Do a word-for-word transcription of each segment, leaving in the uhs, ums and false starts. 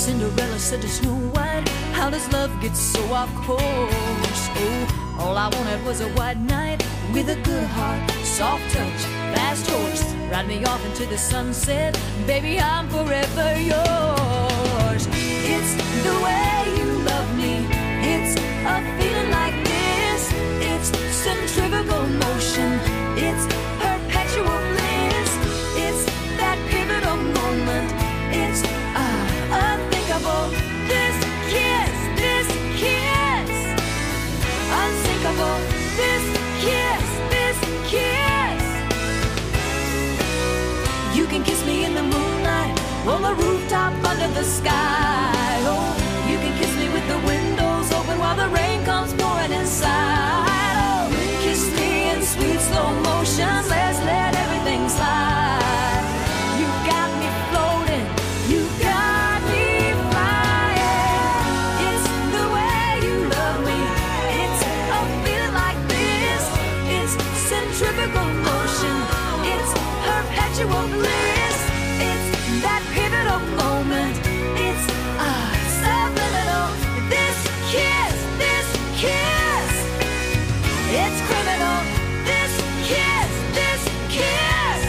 Cinderella said to Snow White, how does love get so off course? Oh, all I wanted was a white knight with a good heart, soft touch, fast horse, ride me off into the sunset. Baby, I'm forever yours. It's the way you love me. It's a feeling like this. It's centrifugal motion. It's perpetual bliss. It's that pivotal moment. It's uh, unthinkable. This kiss, this kiss, unsinkable. This kiss, this kiss. You can kiss me in the moonlight, on the rooftop under the sky. Oh, you can kiss me with the windows open while the rain comes pouring inside. Oh, kiss me in sweet slow motion. Let's let everything slide. You got me floating. You got me flying. It's the way you love me. It's a feeling like this. It's centrifugal motion. It's perpetual bliss. It's that pivotal moment. It's ah subliminal. This kiss, this kiss. It's criminal. This kiss, this kiss.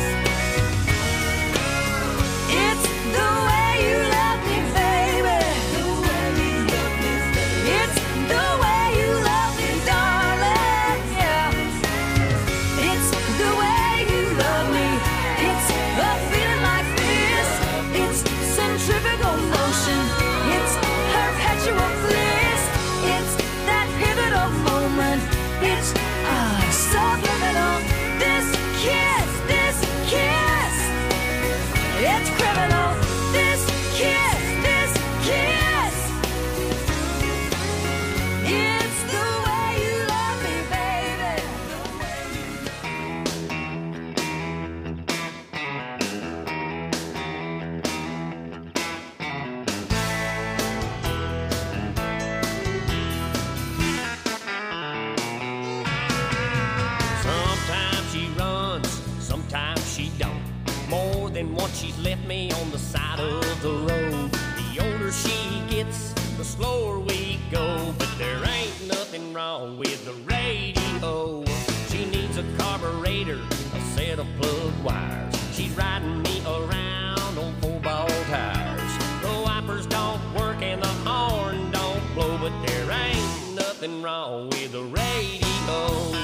It's the way you love me, baby. It's the way you love me, darling. Yeah. It's the way you love me. It's a feeling like this. It's centrifugal motion. It's perpetual bliss. It's that pivotal moment. It's ah subliminal. This kiss, this kiss. It's criminal. This kiss, this kiss. It's the way you love me, baby. Sometimes she runs, sometimes she don't. More than once she's left me on the side of the road. The older she gets, the slower we go. But there ain't nothing wrong with the radio. She needs a carburetor, a set of plug wires. She's riding me around on four-ball tires. The wipers don't work and the horn don't blow. But there ain't nothing wrong with the radio.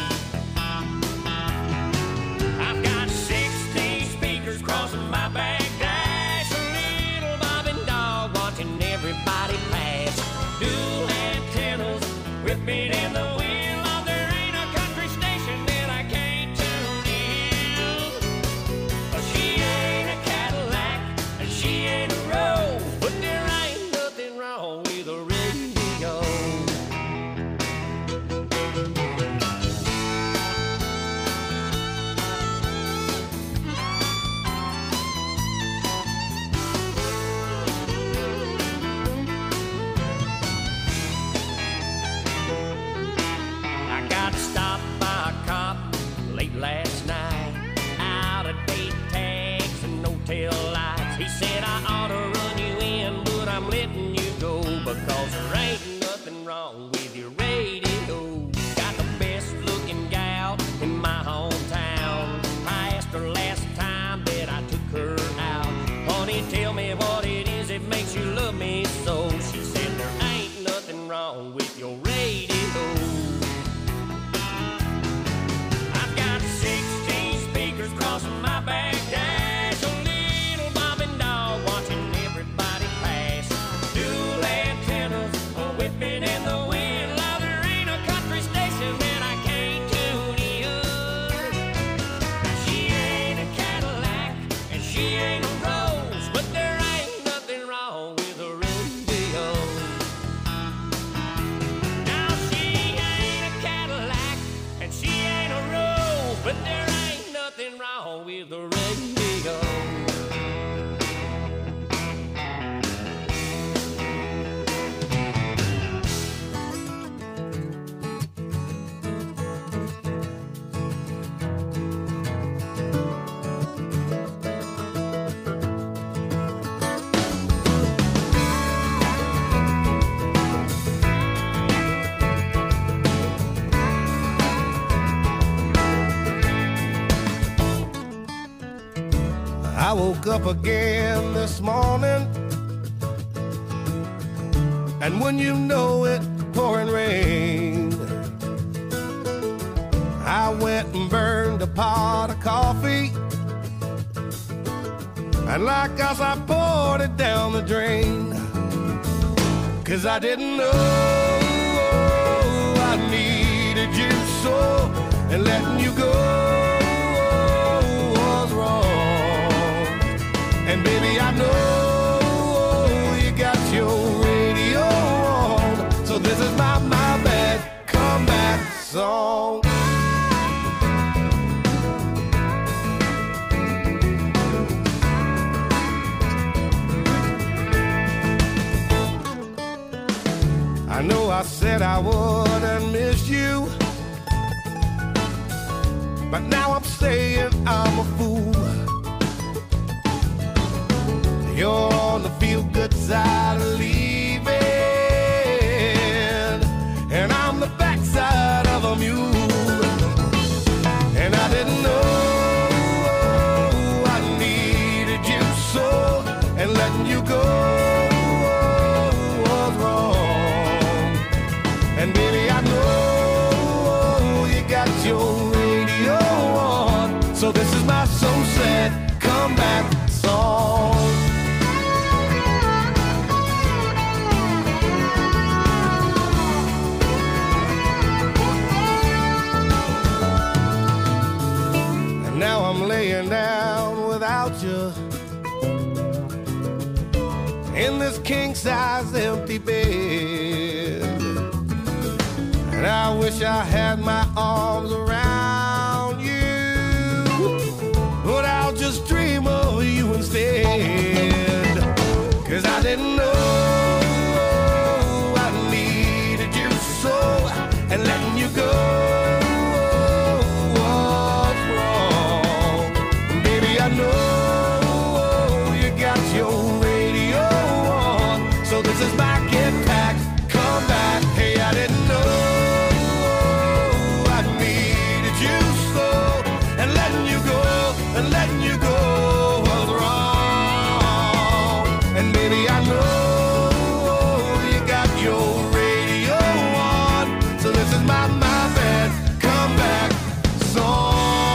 I've got sixty speakers crossing my back dash. A little bobbing dog watching everybody pass. Dual antennas whipping in the wind. Oh, there ain't a country station that I can't tune in. Oh, she ain't a Cadillac and she ain't a Rose. But there ain't nothing wrong with a radio. up again this morning, and when you know it, pouring rain, I went and burned a pot of coffee, and like us I poured it down the drain, 'cause I didn't know I needed you so, and letting you go was wrong. And baby, I know you got your radio on, so this is my, my bad comeback song. I know I said I wouldn't miss you, but now I'm saying I'm a fool. You're on the feel-good side of leaving, and I'm the backside of a mule. And I didn't know I needed you so, and letting you go was wrong. And baby, I know you got your radio on, so this is my so sad comeback song. And now I'm laying down without you in this king-size empty bed, and I wish I had my arms around you, but I'll just dream of you instead. 'Cause I didn't know I needed you so, and letting you go was wrong. Baby, I know you got your radio on, so this is my get back, come back. Hey, I didn't know and letting you go was wrong. And baby, I know you got your radio on, so this is my, my bad comeback song.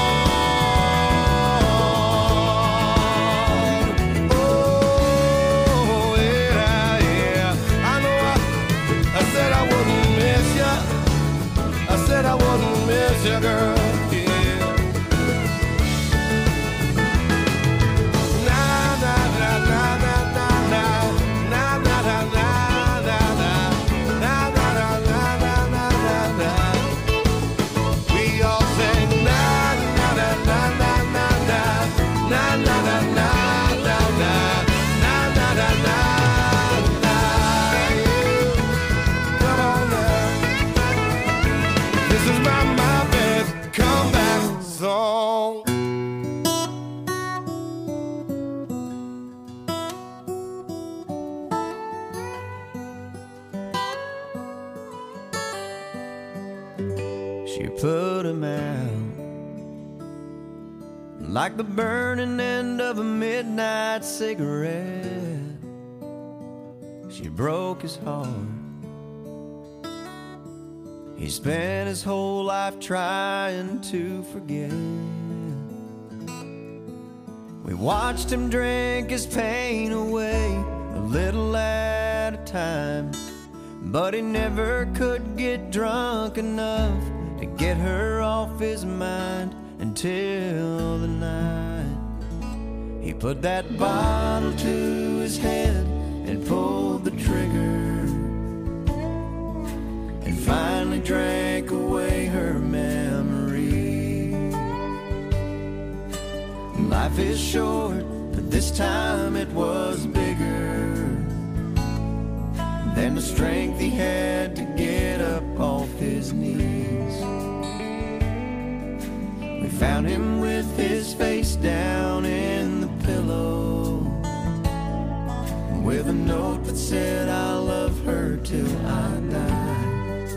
Oh, yeah, yeah. I know I, I said I wouldn't miss you. I said I wouldn't miss you, girl. She put him out like the burning end of a midnight cigarette. She broke his heart. He spent his whole life trying to forget. We watched him drink his pain away, a little at a time, but he never could get drunk enough to get her off his mind until the night he put that bottle to his head and pulled the trigger, and finally drank away her memory. Life is short, but this time it was bigger than the strength he had to get up off his knees. We found him with his face down in the pillow, with a note that said, "I'll love her till I die."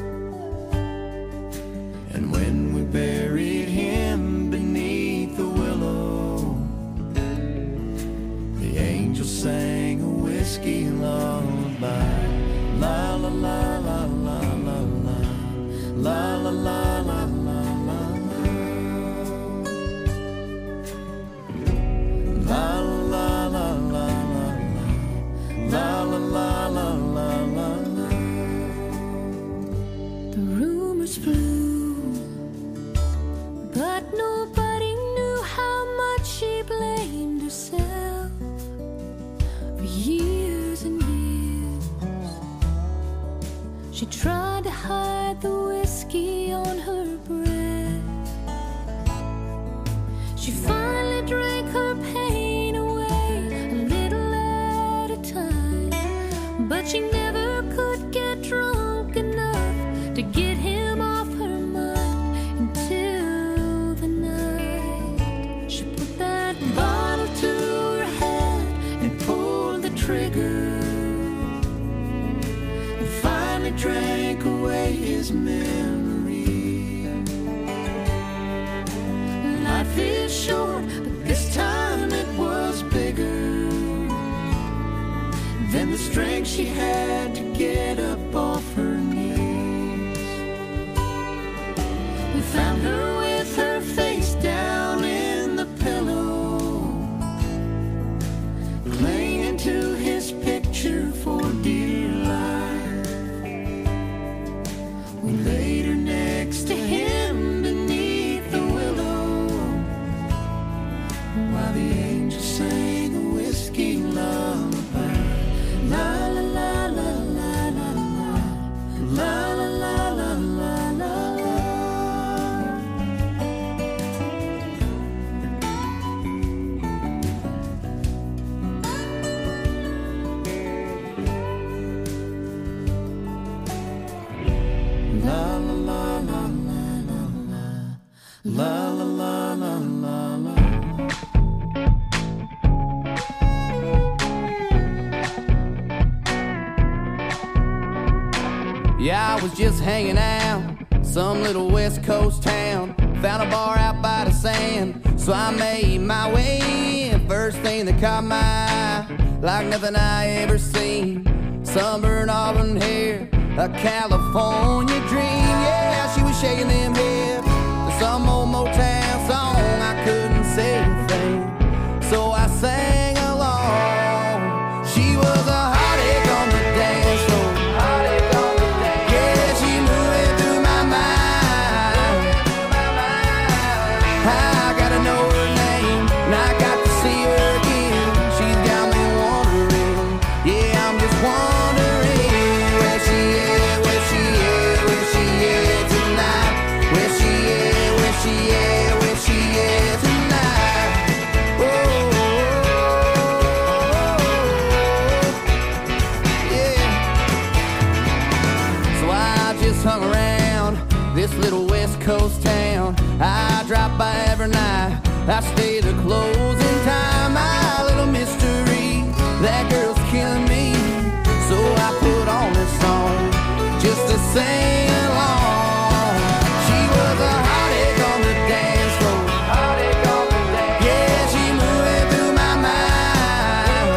And when we buried him beneath the willow, whiskey lullaby. La la la la la la la. La la la la la la la. La la la la la la. La la la la la la la. The rumors flew, but nobody knew how much she blamed herself for years and years. She tried to hide the whiskey on her breath. She finally drank her pain away a little at a time, but she never could get drunk enough to get him off her mind until the night she put that bottle to her head and pulled the trigger and finally drank away his memory. Life is short, but this time it was bigger than the strength she had to get up off her knees. We found her with her face down in the pillow, clinging to his picture for dear life. We laid her next to him beneath the willow, while the angels sang a whiskey lullaby. La la la la la la la. La la la la la la la. La la la la la la la. La la la la la la. Yeah, I was just hanging out, some little West Coast town. Found a bar out by the sand, so I made my way in. First thing that caught my eye, like nothing I ever seen. Sunburned auburn hair, a California dream. Yeah, she was shaking them hips to some old Motown song. I couldn't say a thing, so I sang along. She was a heartache on the dance floor. Yeah, she moving through my mind. I gotta know her name, and I got to see her again. She's got me wondering, yeah, I'm just wondering where she is, where she is, where she is tonight. Where she is, where she is, where she is tonight. Oh, yeah. So I just hung around this little West Coast town. I drop by every night, I stay to closing time. My little mystery, that girl's killing me. So I put on this song just to sing along. She was a heartache on the dance floor. Yeah, she moving through my mind.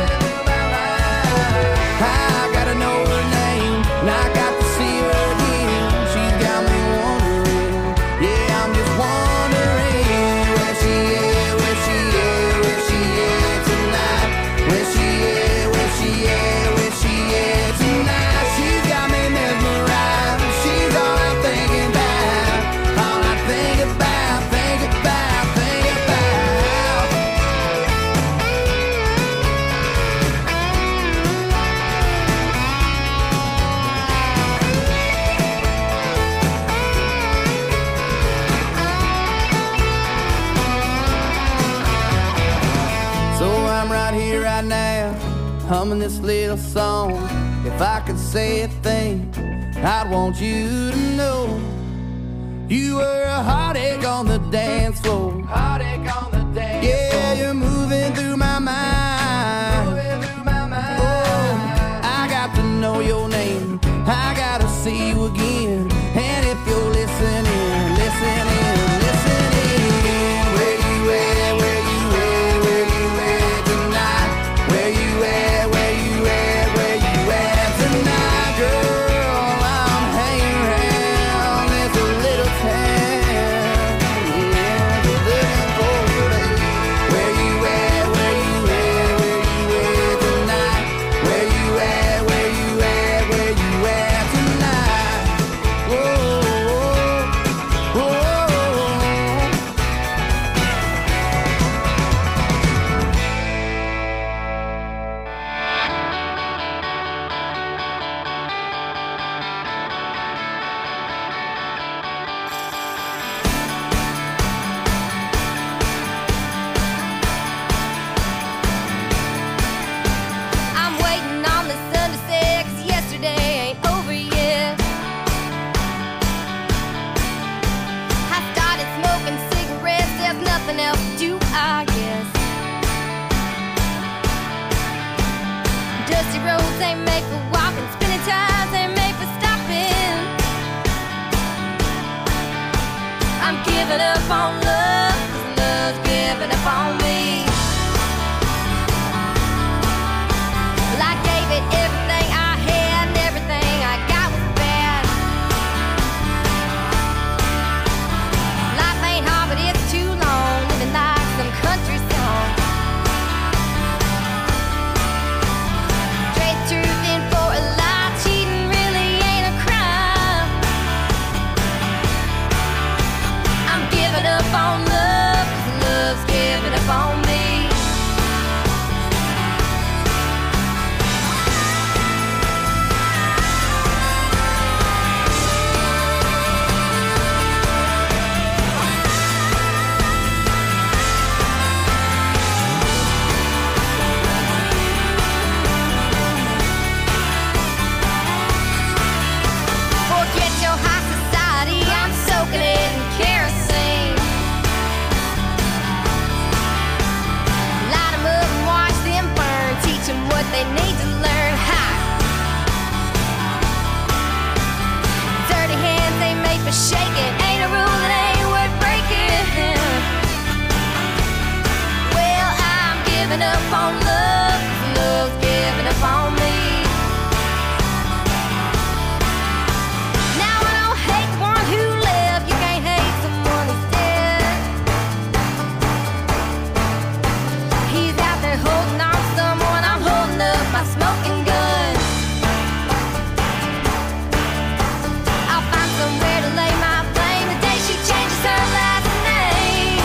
I gotta know her name, and I got to see her again. She's got me wondering, yeah, I'm just wondering where she is, where she is, where she is tonight. Where she is, where she is, where she is tonight. She's got me mesmerized. She's all I'm thinking about, all I think about, think about, think about. So I'm right here, right now, humming this little song. If I could say a thing, I'd want you to know you were a heartache on the dance floor. Heartache on the dance floor. Yeah, you're moving through my mind. Moving through my mind. Oh, I got to know your name. I gotta see you again. And if you're listening, listening, listening, where you at, where you at, where you at tonight? Where you at, where you at? ain't made for walking, spinning times ain't made for stopping. I'm giving up on love, 'cause love's giving up on me. Well, I gave it everything I had, and everything I got was bad. Life ain't hard, but it's too long, living like some country song. Trade truth in for a lie, cheating really ain't a crime. I'm giving up on love, 'cause love's giving up on me. Forget your high society, I'm soaking it in kerosene. Light 'em up and watch them burn, teach 'em what they need to learn. Ha! Dirty hands ain't made for shaking, ain't a rule that ain't worth breaking. Well, I'm giving up on love, 'cause love's giving up on me. Now I don't hate the one who lived, you can't hate someone who's dead. He's out there holding on to someone, I'm holding up my smoking gun. I'll find somewhere to lay my blame the day she changes her last name.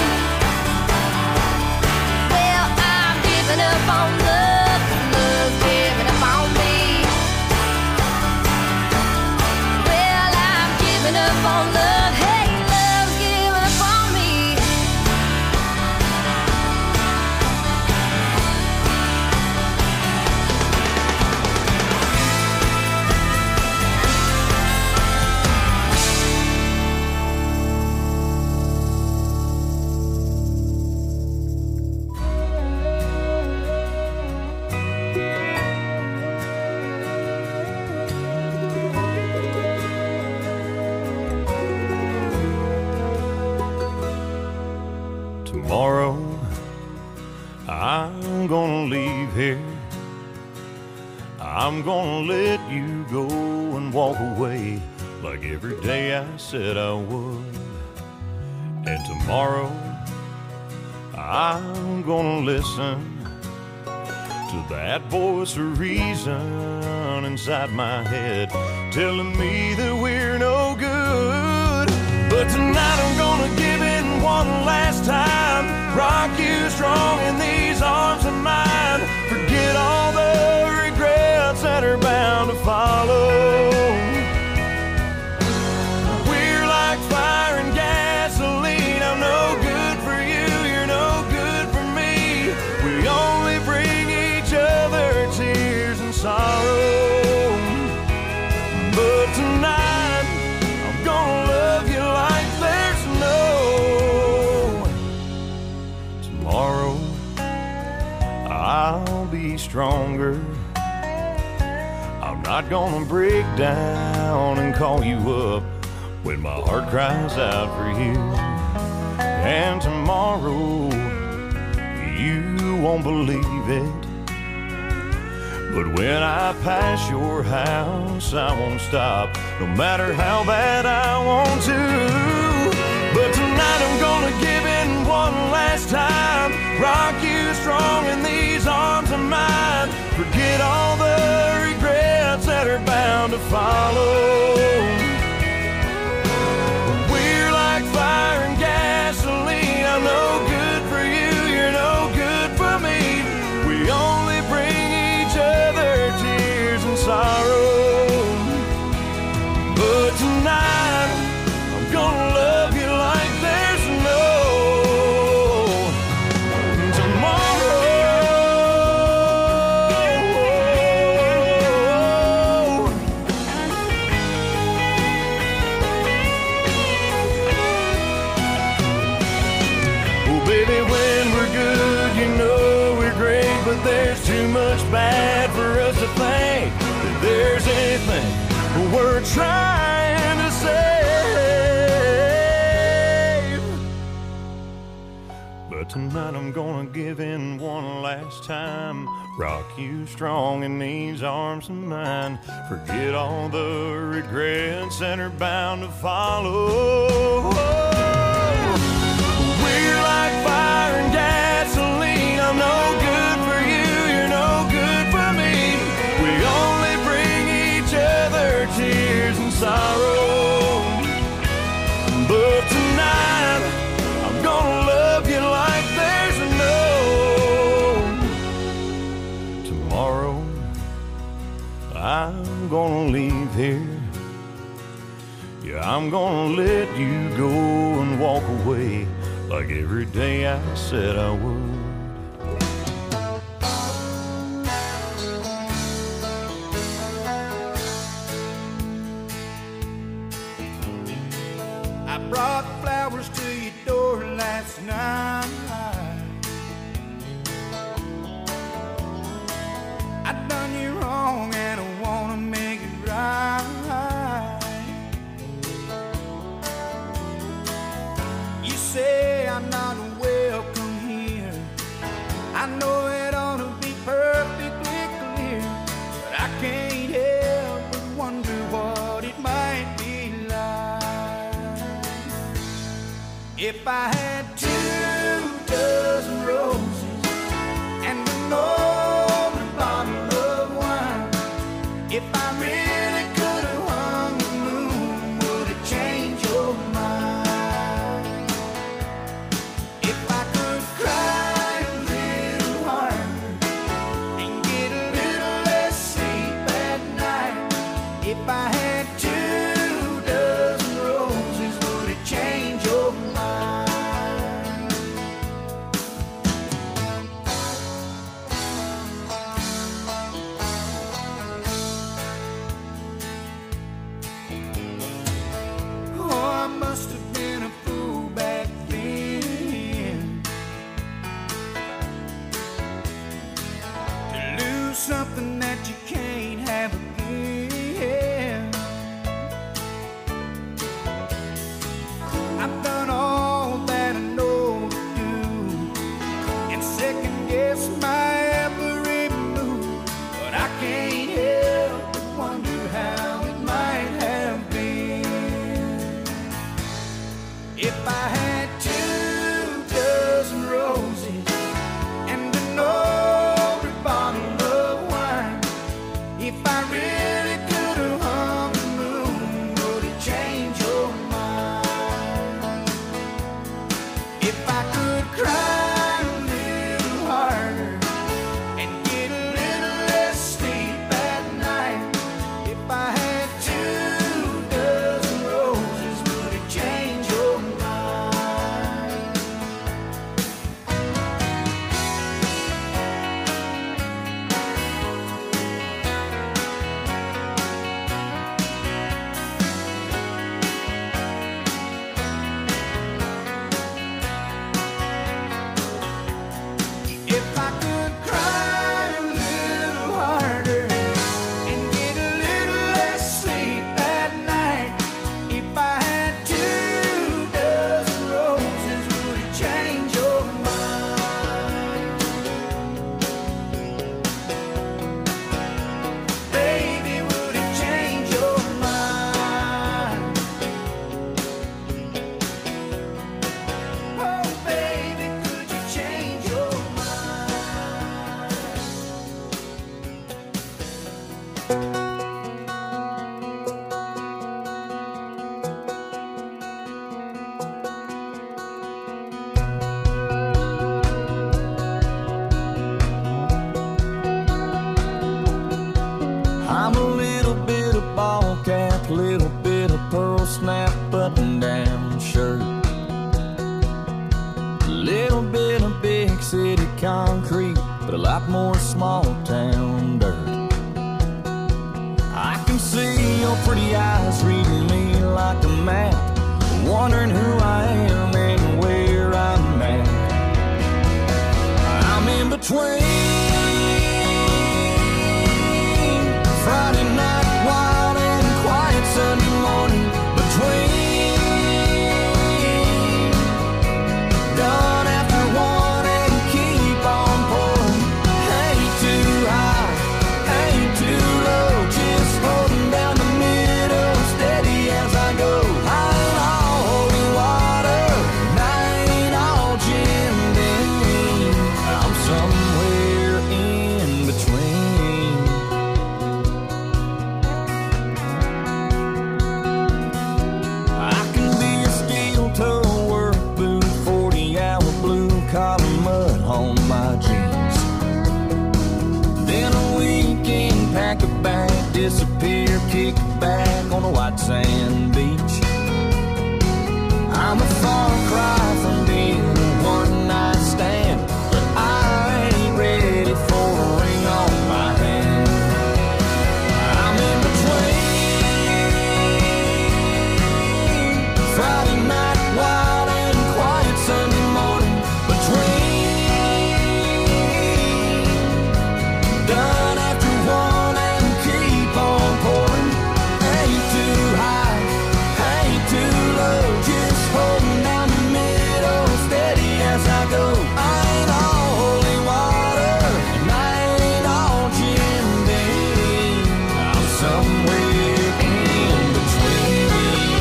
Well, I'm giving up on love, 'cause love's giving up on me. Well, I'm giving up on love, hey, love's giving up on me. Tomorrow, I'm gonna leave here. I'm gonna let you go and walk away like every day I said I would. And tomorrow, I'm gonna listen to that voice of reason inside my head telling me that we're no good. But tonight I'm gonna give in one last time, rock you strong in these arms of mine. Forget all the regrets that are bound to follow. We're like fire and gasoline, I'm no good for you, you're no good for me. We only bring each other tears and sorrow. But tonight I'm gonna love you like there's no tomorrow. I'll be stronger. I'm not gonna break down and call you up when my heart cries out for you. And tomorrow, you won't believe it, but when I pass your house, I won't stop, no matter how bad I want to. But tonight I'm gonna give in one last time, rock you strong in these arms of mine. Forget all the regrets that are bound to follow. We're like fire and gasoline, I'm no good for you, you're no good for me. We only bring each other tears and sorrow. But tonight I'm gonna love you like there's no tomorrow. Oh baby, when we're good, you know we're great, but there's too much bad for us to think. we're trying to save. But tonight I'm gonna give in one last time, rock you strong in these arms of mine. Forget all the regrets that are bound to follow. We're like fire and gasoline. I'm no good for you, you're no good for me. We only bring each other tears and sorrow. But tonight I'm gonna love you like there's no tomorrow. I'm gonna leave here. Yeah, I'm gonna let you go and walk away like every day I said I would. I brought flowers to your door last night. I done you wrong and I wanna make it right. You say I'm not welcome here. I know it ought to be perfectly clear, but I can't help but wonder what it might be like if I had two dozen roses and an open bottle of wine. If I really could have hung the moon, would it change your mind? If I could cry a little harder and get a little less sleep at night. If I had two dozen roses, would it change your mind? Oh, I must have been a fool back then to lose something that you can't have again. I've done all that I know to do and second guess my every move, but I can't help but wonder how it might have been if I had two dozen roses and an old bottle of wine. If I really could have hung the moon, would it change your mind? If I could cry a little harder and get a little less sleep at night. If I had two dozen roses, would it change your mind? If I could cry a little harder and get a little less sleep at night. If I had two dozen roses, would it change your mind? Baby, would it change your mind? Oh, baby, could you change your mind? I'm a little bit of ball cap, little bit of pearl snap button down shirt, little bit of big city concrete, but a lot more small town dirt. I can see your pretty eyes reading me like a map, wondering who I am and where I'm at. I'm in between Friday night wild and quiet crack a back, disappear, kick back on a white sand beach. I'm a far cry from being a one night stand, but I ain't ready for a ring on my hand. I'm in between Friday night wild and quiet Sunday morning, between done after one and keep on pouring. Ain't too high, ain't too low, just holding down the middle, steady as I go. I ain't all holy water, and I ain't all Jim Beam. I'm somewhere in between.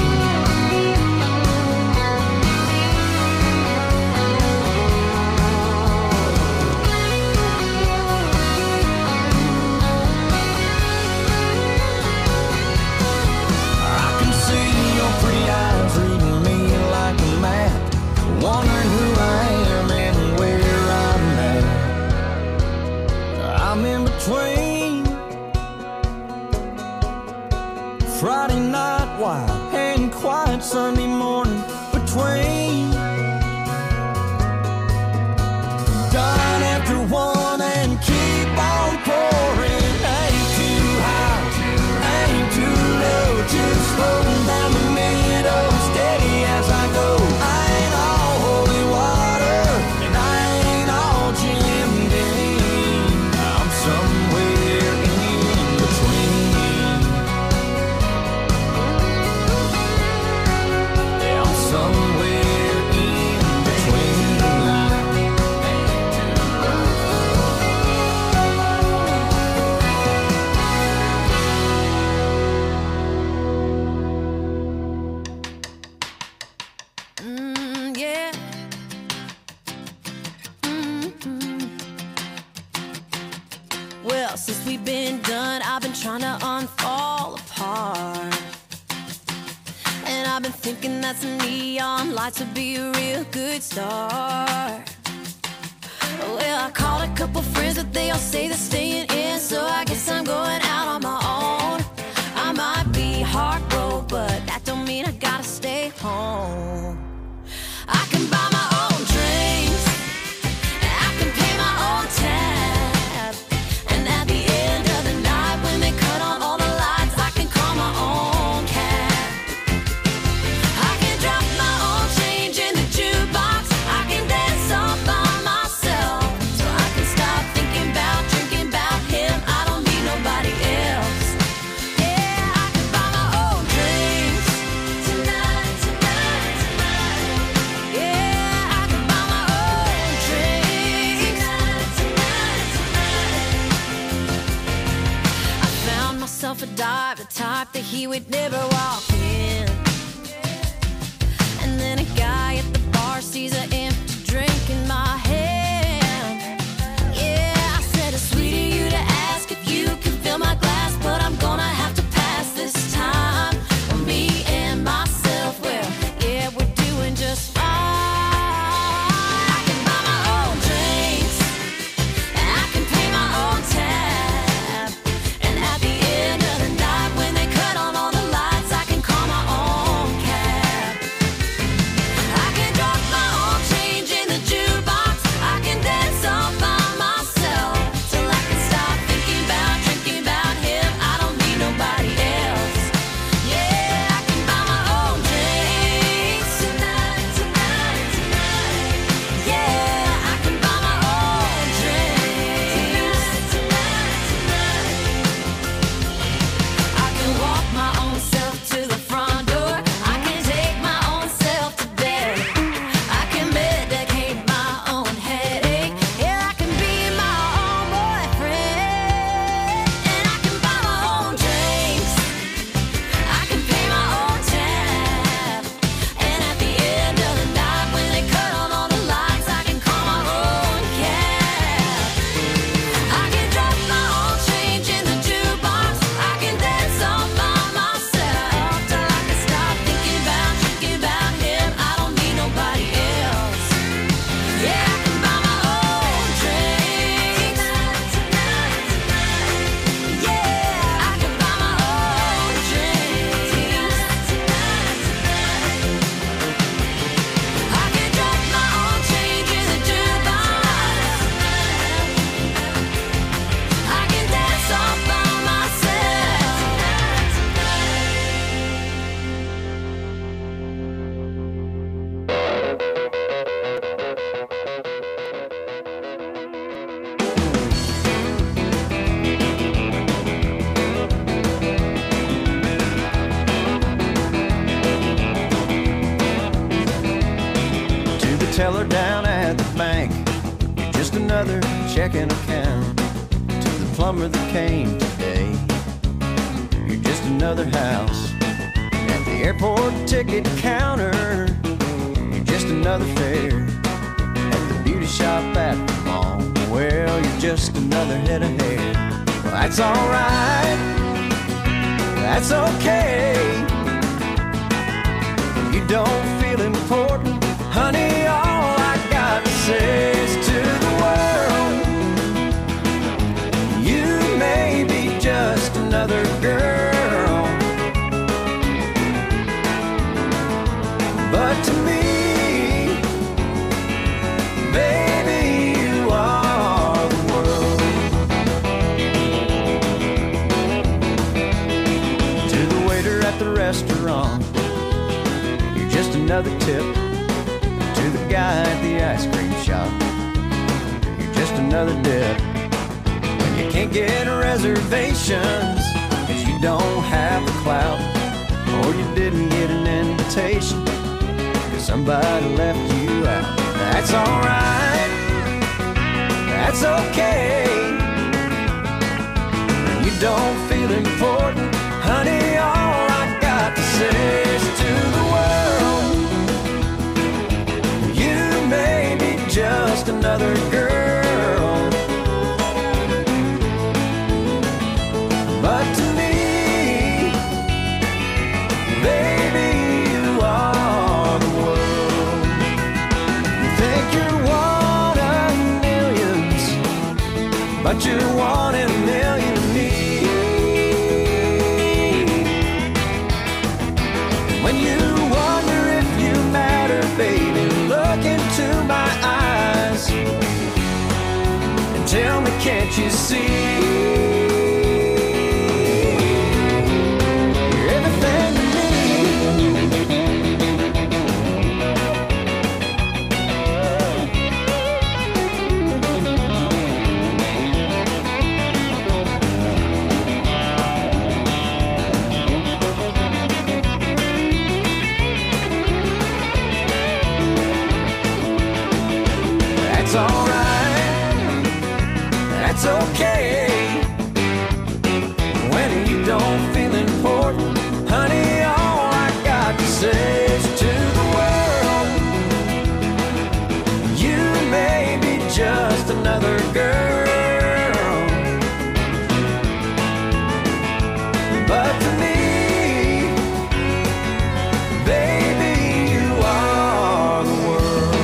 I can see your pretty eyes reading me like a map, wondering who I am and where I'm at. I'm in between Friday night wild and quiet Sunday morning, between done after one and keep on pouring. Ain't too high, ain't too low, just floating down the middle, steady as I go. I ain't all holy water, and I ain't all Jim Beam. I'm somewhere in between. Yeah, I'm somewhere in between. Mm, yeah. Mm-mm. Well, since we've been done, I've been trying to unfall apart. And I've been thinking that some neon lights would be a real good start. Well, I called a couple friends, but they all say they're staying in, so I guess I'm going out on my own. I might be heartbroken, but that don't mean I gotta stay home. I can buy my own drinks, and I can pay my own tab. And at the end of the night, when they cut on all the lights, I can call my own cab. I can drop my own change in the jukebox. I can dance all by myself, so I can stop thinking about drinking about him. I don't need nobody else. Yeah, I can buy my own drinks tonight, tonight, tonight. Yeah, I can buy my own drinks tonight, tonight, tonight. I found myself a dive, the type that he would never walk in. And then a guy at the bar sees an empty drink in my hand. Yeah, I said it's sweet of you to ask if you can fill my glass, but I'm gonna have to pass this time. Me and myself, well, yeah, we're doing just fine. I can buy my own drinks, and I can pay my own tab. And at the end of the night, when they cut on all the lights, I can call my own teller down at the bank. You're just another checking account. To the plumber that came today, you're just another house. At the airport ticket counter, you're just another fare. At the beauty shop at the mall, well, you're just another head of hair. Well, that's alright, that's okay. You don't feel important, honey, all I got to say is to the world, you may be just another girl, but to me, baby, you are the world. To the waiter at the restaurant, just another tip. To the guy at the ice cream shop, you're just another dip. When you can't get reservations, cause you don't have the clout, or you didn't get an invitation, cause somebody left you out. That's alright, that's okay. When you don't feel important, honey, all I got to say is to the world, you may be just another girl, but to me, baby, you are the world. You think you're one of millions, but you're one in a million to me. When you wonder if you matter, baby, look into my eyes and tell me, can't you see? You're everything to That's alright, that's okay. When you don't feel important, honey, all I got to say is to the world, you may be just another girl, but to me, baby, you are the world.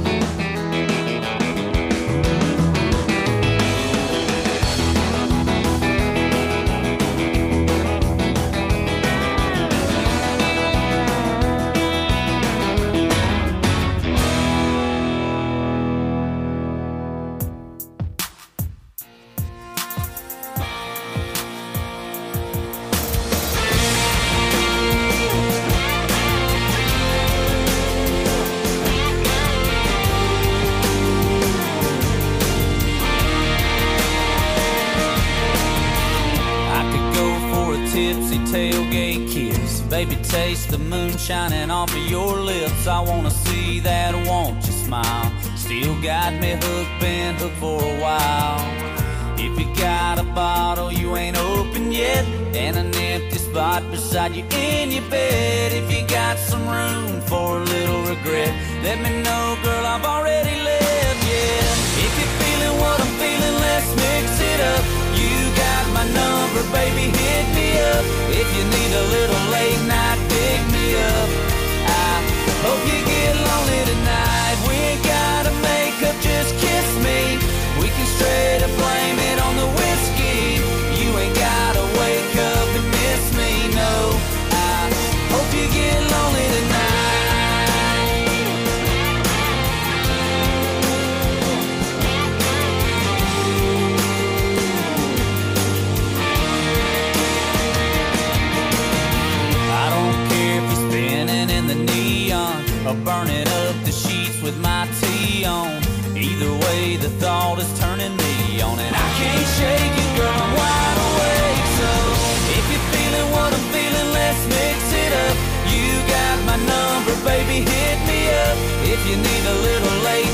Tipsy tailgate kiss, baby, taste the moon shining off of your lips. I wanna see that, won't you smile? Still got me hooked, been hooked for a while. If you got a bottle you ain't opened yet, and an empty spot beside you in your bed, if you got some room for a little regret, let me know, girl, I've already left, yeah. If you're feeling what I'm feeling, let's mix it up. You got my number, baby, hit me up. If you need a little late night, pick me up. I hope you get lonely tonight. We ain't gotta make up, just kiss me. We can straight up blame it on the whiskey. You ain't gotta wake up and miss me, no. I hope you get lonely tonight. Or burning up the sheets with my tea on. Either way, the thought is turning me on, and I can't shake it, girl, I'm wide awake. So if you're feeling what I'm feeling, let's mix it up. You got my number, baby, hit me up. If you need a little late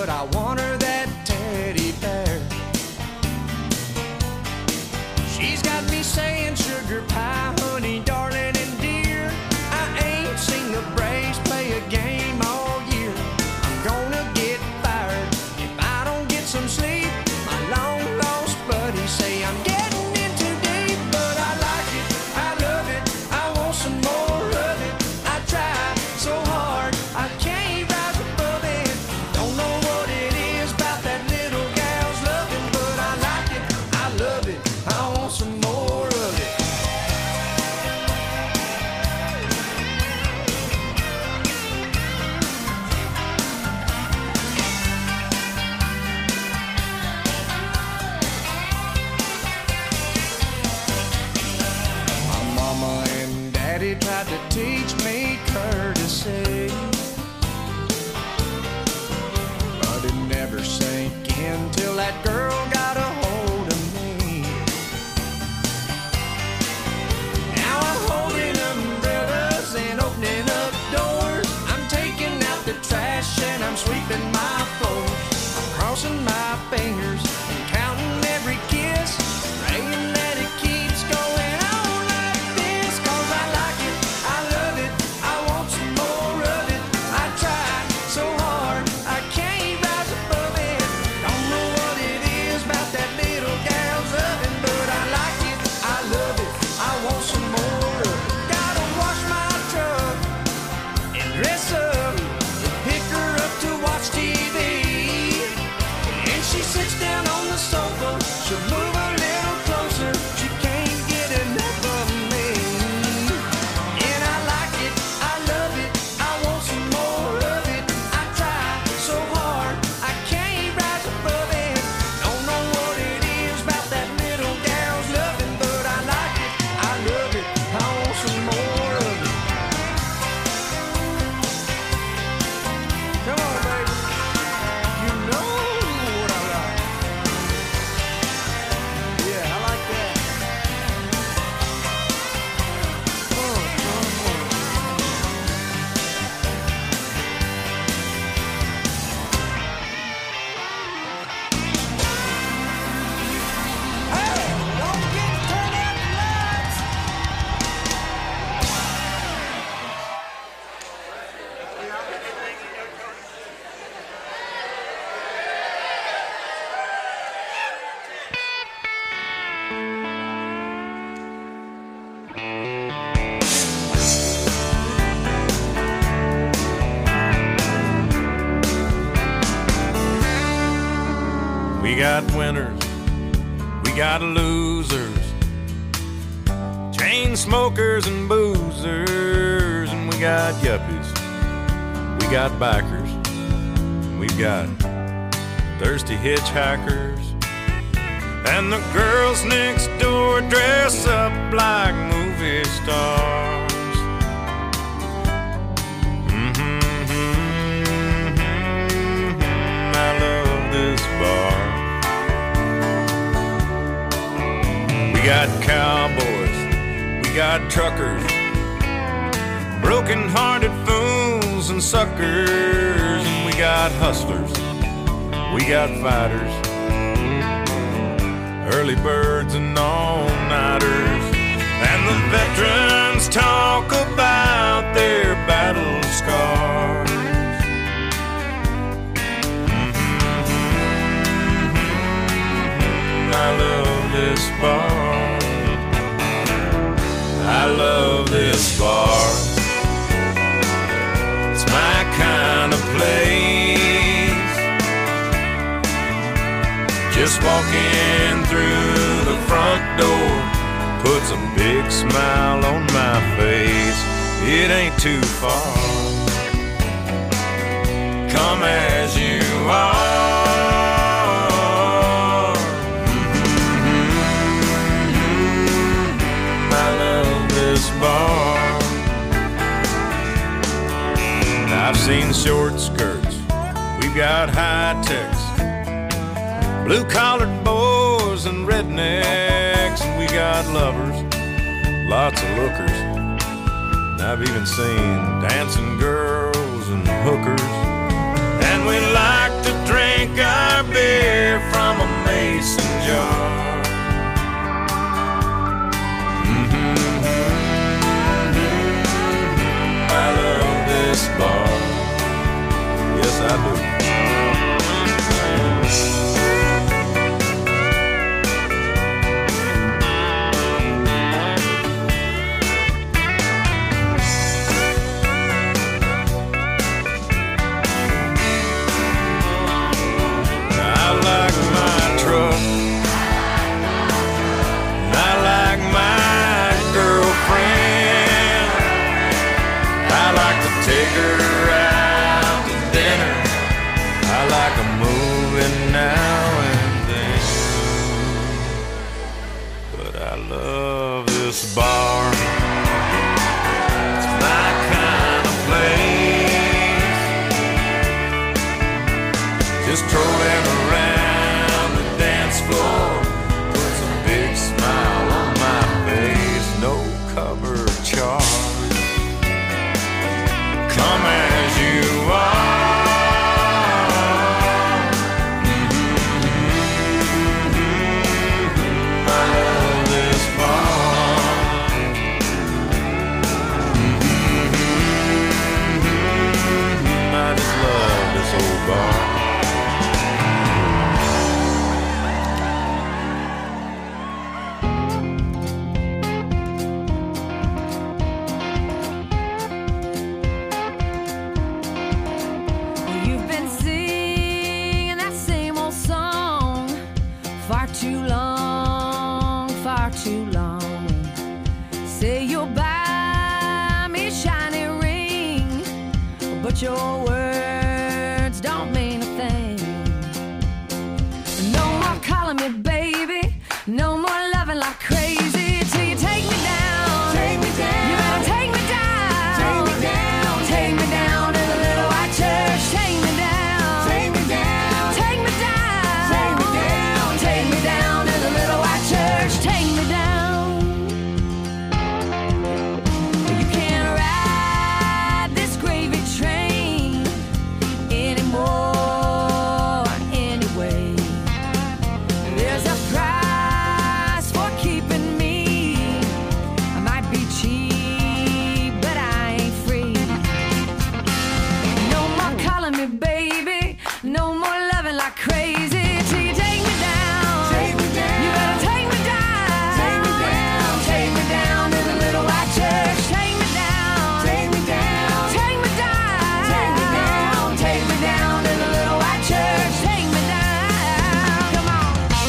but I want her that teddy bear. She's got me saying sugar pie, honey, darling, and dear. I ain't seen the Braves play a game all year. I'm gonna get fired if I don't get some sleep. My long lost buddies say I'm getting in too deep, but I like it, I love it, I want some more of it. I try so hard, I can't rise above it. Don't know what it is about that little gal's loving, but I like it, I love it, I want some more of it. My mama and daddy tried to teach me courtesy, but it never sank in till that girl got a hold of me. Now I'm holding umbrellas and opening up doors. I'm taking out the trash and I'm sweeping my floors. I'm crossing my fingers and counting every kiss, praying that it keeps going on like this. 'Cause I like it, I love it, I want some more of it. I try so hard, I can't rise above it. Don't know what it is about that little gal's loving, but I like it, I love it, I want some more of it. Gotta wash my truck and dress up and pick her up to watch T V. And she sits down on the sofa, she'll move a little closer, she can't get enough of me. And I like it, I love it, I want some more of it. I try so hard, I can't rise above it. Don't know what it is about that little gal's loving, but I like it, I love it, I want some more of it. Come on, baby, you know what I like. Yeah, I like that. Uh, uh, uh. Hey, don't get turned out the lights. We got winners, we got losers, chain smokers and boozers, and we got yuppies, we got bikers, we've got thirsty hitchhikers, and the girls next door dress up like movie stars. Mhm, mhm, mhm, I love this bar. We got cowboys, we got truckers, broken-hearted fools and suckers, and we got hustlers, we got fighters, early birds and all-nighters, and the veterans talk about their battle scars. I love this bar, I love this bar. It's my kind of place. Just walking through the front door puts a big smile on my face. It ain't too far. Come as you are. Bar. I've seen short skirts, we've got high techs, blue-collared boys and rednecks, and we got lovers, lots of lookers. And I've even seen dancing girls and hookers, and we like to drink like a movie now and then. But I love this bar. It's my kind of place. Just strolling around the dance floor with a big smile on my face. No cover charge. Come as you are. You've been singing that same old song far too long, far too long. Say you'll buy me a shiny ring, but your words don't mean a thing. No more calling me baby, no more loving like crazy till you take me down. Take me down. You better take me down. Take me down. Take me down to the little white church. Take me down. Take me down. Take me down. Take me down. Take me down to the little white church. Take me down. You can't ride this gravy train anymore anyway. There's a price for keeping me. I might be cheap, but I ain't free. No more calling me baby, no more loving like crazy till you take me down. Take me down. You better take me down. Take me down. Take me down to the little white church. Take me down. Take me down. Take me down. Take me down. Take me down to the little white church. Take me down. Come on.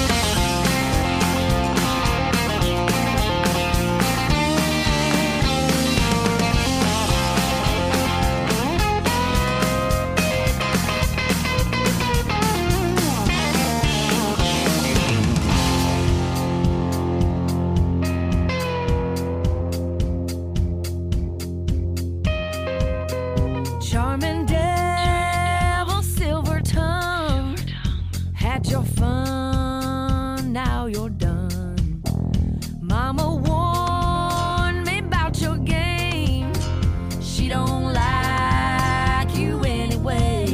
Charming devil, silver tongue, had your fun, now you're done. Mama warned me about your game. She don't like you anyway.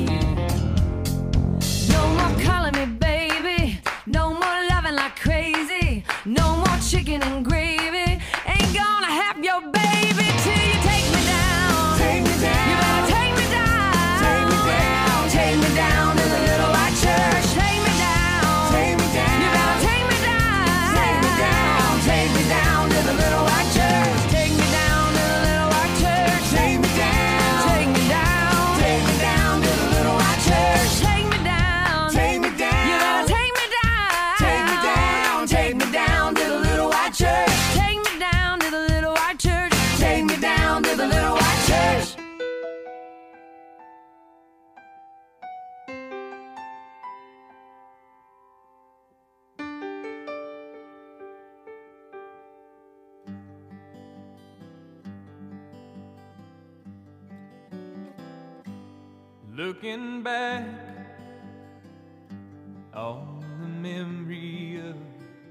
No more calling me baby, no more loving like crazy, no more chicken and gravy. Ain't gonna have your baby till you take me down. Take me down. You better take me down. Take me down. Take me down to the little white church. Take me down. Take me down. You better take me down. Take me down. Take me down to the little white church. Take me down to the little white church. Take me down. Take me down. Take me down to the little white church. Take me down. Take me down. You better take me down. Take me down. Take me down to the little white church. Take me down to the little white church. Take me down to the little white church. Looking back on the memory of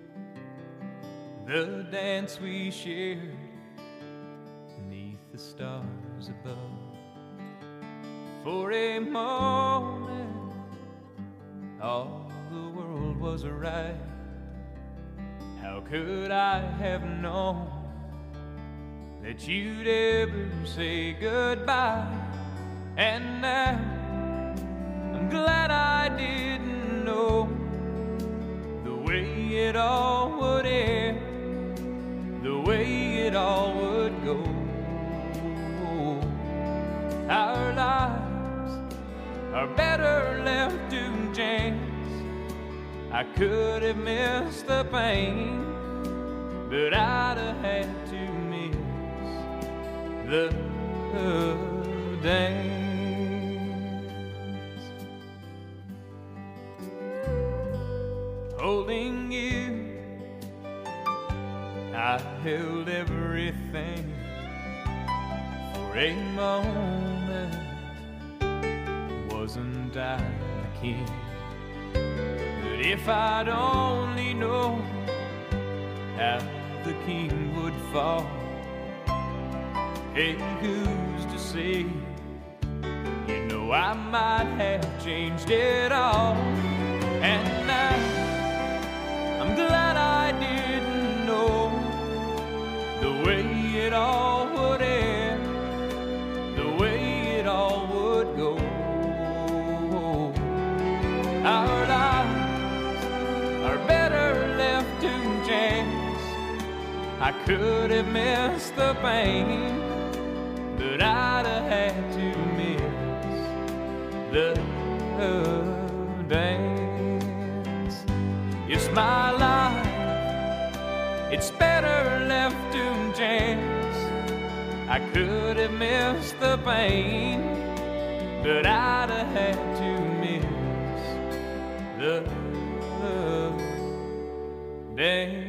the dance we shared beneath the stars above. For a moment, all the world was right. How could I have known that you'd ever say goodbye? And now I'm glad I didn't know the way it all would end, the way it all would go. Our lives are better left to chance. I could have missed the pain, but I'd have had to miss the dance. holding you. I held everything for a moment. Wasn't I the king? But if I'd only known how the king would fall, hey, who's to say? You know I might have changed it all. And now I'm glad I didn't know the way it all would end, the way it all would go. Our lives are better left to chance. I could have missed the pain, but I'd have had to miss the dance. It's my life, it's better left to chance. I could have missed the pain, but I'd have had to miss the dance.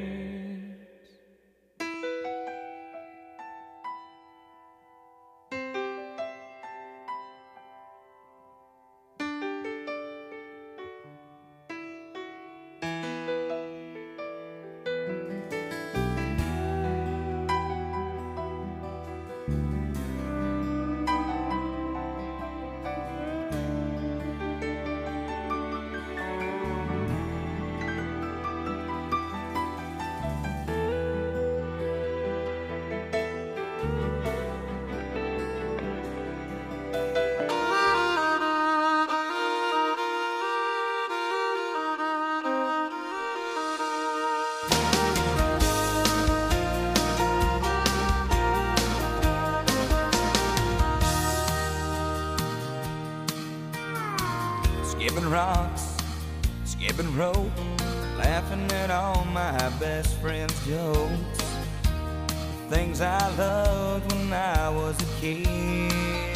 Skipping rocks, skipping rope, laughing at all my best friends' jokes. Things I loved when I was a kid.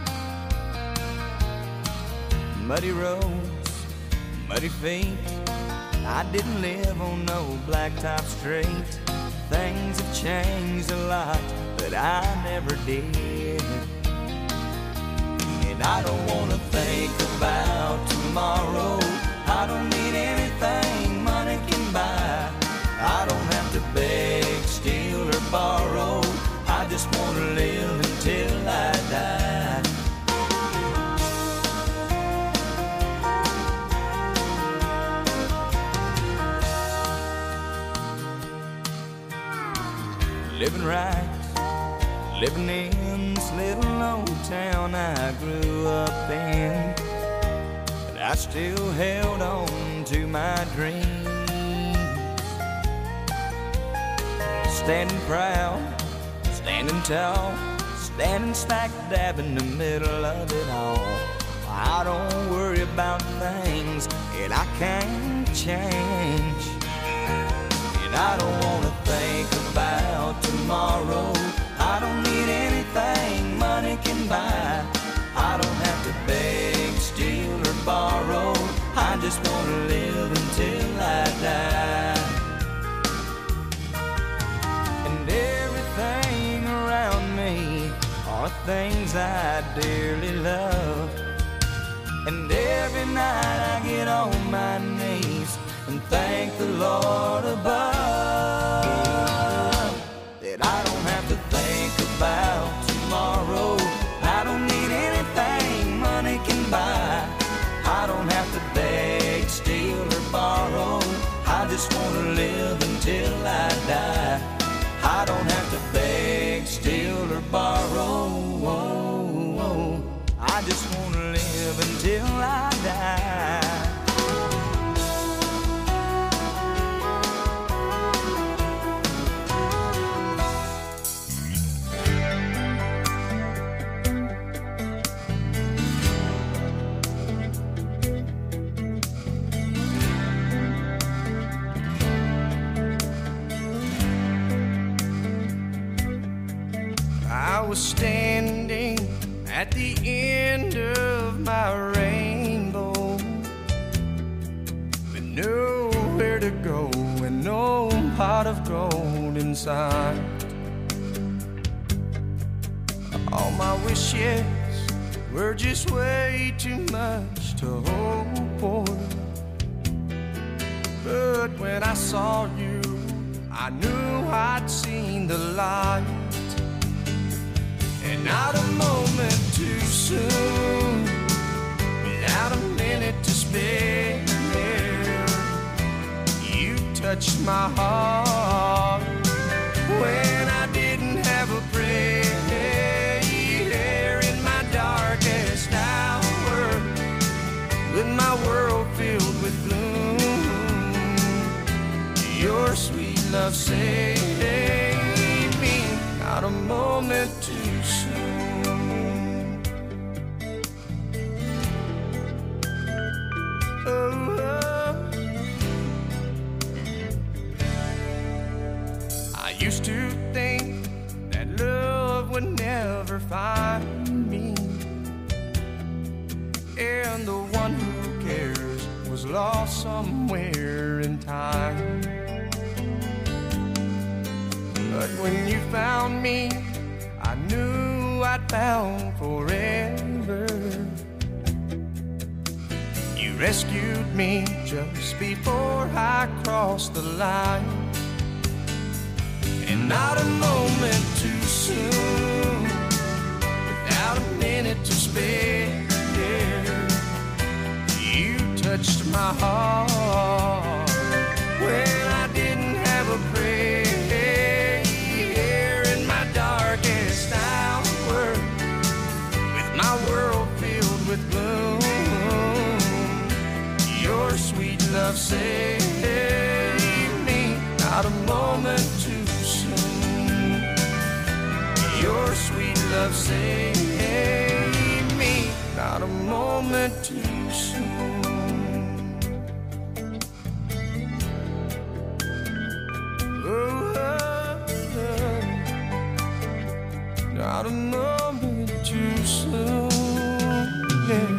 Muddy roads, muddy feet. I didn't live on no blacktop street. Things have changed a lot, but I never did. And I don't wanna think about tomorrow. I don't need anything money can buy. I don't have to beg, steal, or borrow. I just wanna live until I die. Living right, living in this little old town I grew up in, but I still held on to my dreams. Standing proud, standing tall, standing smack dab in the middle of it all. I don't worry about things that I can't change, and I don't wanna think about tomorrow. I don't need anything money can buy. I don't have to beg, steal, or borrow. I just wanna live until I die. And everything around me are things I dearly love. And every night I get on my knees and thank the Lord above that I don't have to think about tomorrow. I don't need anything money can buy. I don't have to beg, steal, or borrow. I just wanna live until I die. I don't have to beg, steal, or borrow. I just wanna live until I die. I was standing at the end of my rainbow with nowhere to go and no pot of gold inside. All my wishes were just way too much to hope for. But when I saw you, I knew I'd seen the light. And not a moment too soon, without a minute to spare, you touched my heart when I didn't have a prayer. In my darkest hour, with my world filled with gloom, your sweet love saved me, not a moment too soon. Oh, oh. I used to think that love would never find me, and the one who cares was lost somewhere in time. But when you found me, I knew I'd found forever. You rescued me just before I crossed the line. And not a moment too soon, without a minute to spare, you touched my heart when I didn't have a prayer. In my darkest hour, with my world filled with gloom, your sweet love saved me, not a moment too soon. Your sweet love saved me, not a moment too soon. Oh, oh, oh. Not a moment too soon. Yeah.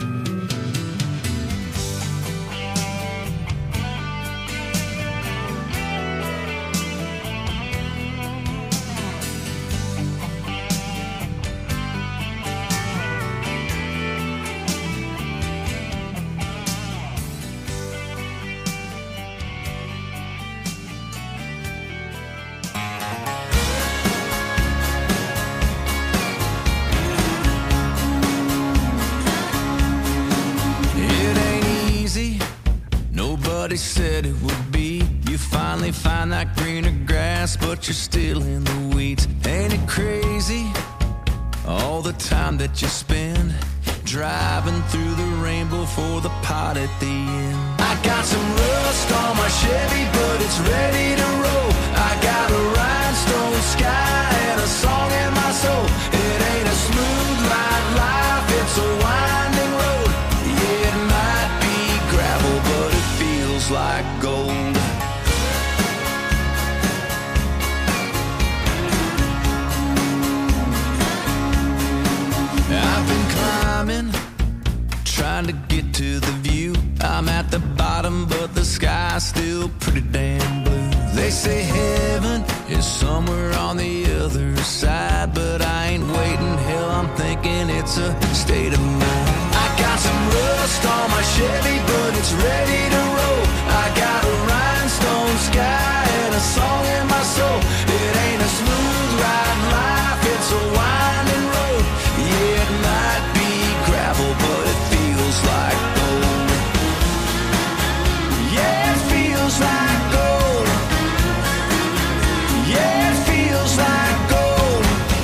Said it would be. You finally find that greener grass, but you're still in the weeds. Ain't it crazy, all the time that you spend driving through the rainbow for the pot at the end? I got some rust on my Chevy, but it's ready to roll. I got a rhinestone sky and a song in my soul. It ain't a smooth ride life, it's a winding road. Yeah, it might be gravel, but it feels like gold. I've been climbing, trying to get to the view. I'm at the bottom, but the sky's still pretty damn blue. They say heaven is somewhere on the other side, but I ain't waiting. Hell, I'm thinking it's a state of mind. I got some rust on my Chevy, but it's ready to roll. I got a rhinestone sky and a song in my soul. It ain't a smooth ride life, it's a winding road. Yeah, it might be gravel, but it feels like gold. Yeah, it feels like gold. Yeah, it feels like gold.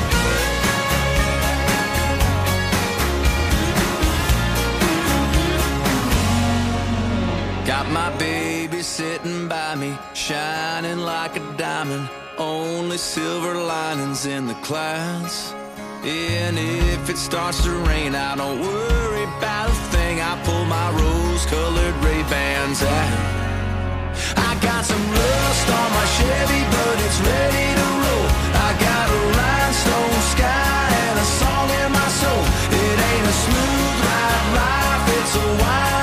Got my baby sitting by me, shining like a diamond. Only silver linings in the clouds. And if it starts to rain, I don't worry about a thing. I pull my rose-colored Ray-Bans out. I got some rust on my Chevy, but it's ready to roll. I got a rhinestone sky and a song in my soul. It ain't a smooth ride life, it's a wild